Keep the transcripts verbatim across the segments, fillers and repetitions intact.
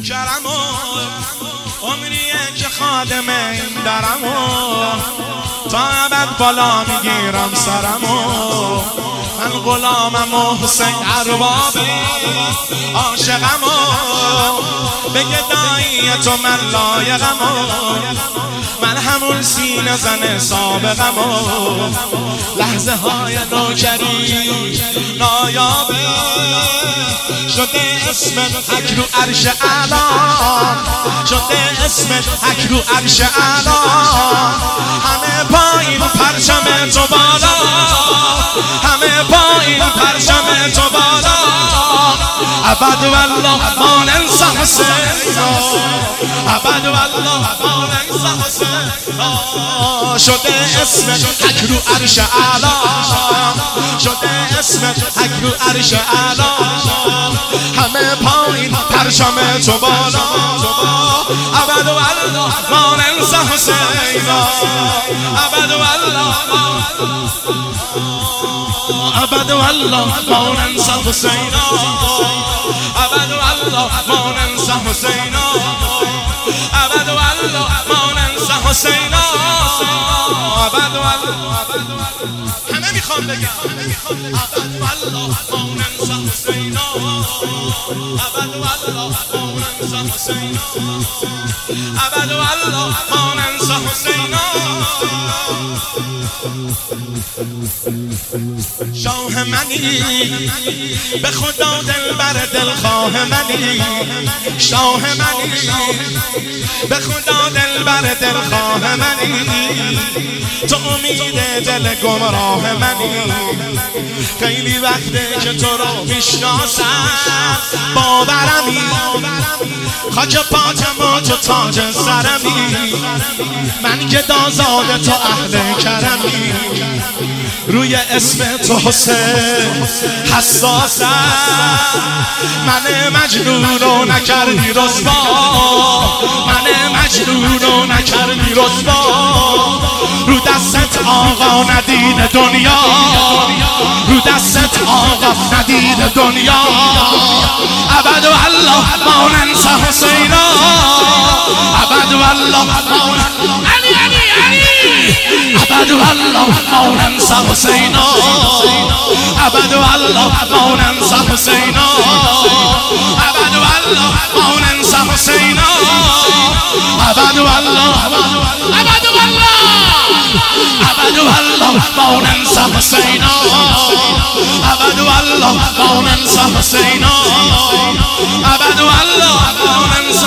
نوکرم و عمریه که خادم این درم و تا ابد بالا میگیرم سرم و من غلامم و حسین ارباب عاشقم و بگه دایی تو من لایقم و من همون سینه زن سابقم و لحظه های نوکری نایابه شده اسمت حک رو عرش اعلا شده اسمت حک رو عرش اعلا همه پایین پرچم تو بالا همه پایین پرچم تو بالا ابد والله ما ننسى حسین ابد والله ما ننسى حسین شده اسمت حک رو عرش اعلا شده اسمت حک رو عرش اعلا همه پایین پرچم تو بالا ابد والله ما ننسى حسین ابد والله ابد والله ما ننسى حسین ابد والله ما ننسى حسین ابد والله ما ننسى حسین ابد والله همه میخوام بگم ابد والله ما ننسى حسین ابد والله ما ننسى حسین ابد والله ما ننسى حسین شاه منی به خدا دل بر دلخواه منی شاه منی به خدا دل بر دلخواه منی تو امید دل گمراه منی خیلی وقته که تو رو میشناسم باورمی خاک پاتم و تو تاج سرمی من که دازاد تو اهل کرمی روی اسم تو حسین حساسم من مجنون رو نکردی رسوا من مجنون رو نکردی رسوا رو دستت آقا ندید دنیا رو دستت آقا ندید دنیا ابد والله ما ننسى حسین ابد والله ما علی علی علی ابد والله ما ننسى حسین ابد والله ما ننسى حسین ابد والله ما ننسى حسین ابد والله ابد والله ابد والله ما ننسى حسین ابد والله ما ننسى حسین ابد والله ما ننسى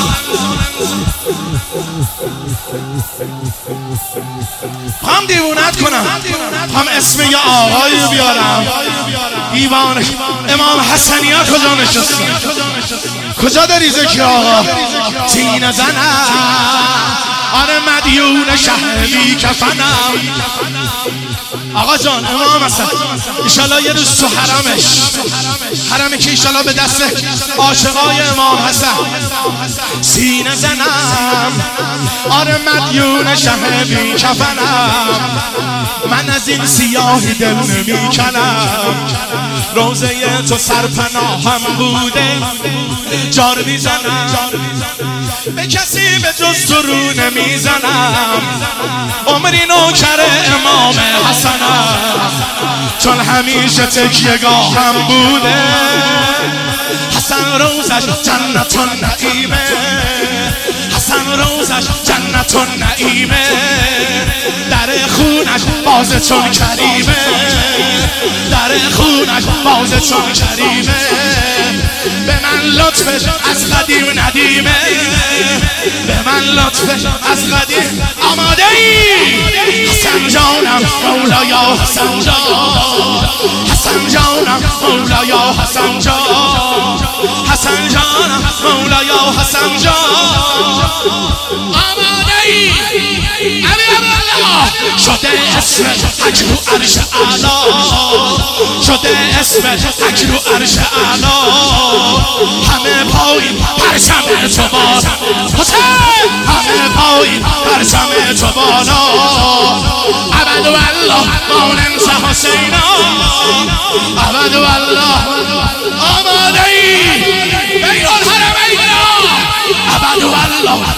هم دیوونت کنم هم اسم یه آقایی بیارم دیوانه امام حسنی ها کجا نشستن کجا داری زکی آقا تین زنم آره مدیون شهر بی کفنم آقا جان امام حسن ایشالله یه روز تو حرمش حرمی که ایشالله به دست عاشقای امام حسن سینه زنم آره مدیون شهر بی کفنم من از این سیاهی دل نمی کنم روزه تو سرپناهم بوده جار میزنم به کسی به جز تو رو نمیزنم عمری نوکر امام حسنم چون همیشه تکیه‌گاهم بوده حسن روزش جنت و نعیمه حسن روزش جنت و نعیمه در خونش باز چون کریمه در خونش باز چون کریمه به من لطفش از قدیم ندیمه به من لطفش از قدیم آماده ای حسن جانم مولایا حسن جان حسن جانم مولایا حسن جان حسن جانم مولایا حسن جان آماده ای علی الله شده اسمت حک رو عرش اعلا شده اسمت حک رو عرش اعلا همه پایین پرچم تو بالا حسین همه پایین پرچم تو بالا ابد والله ما ننسى حسین ابد والله آماده ای بین الحرمین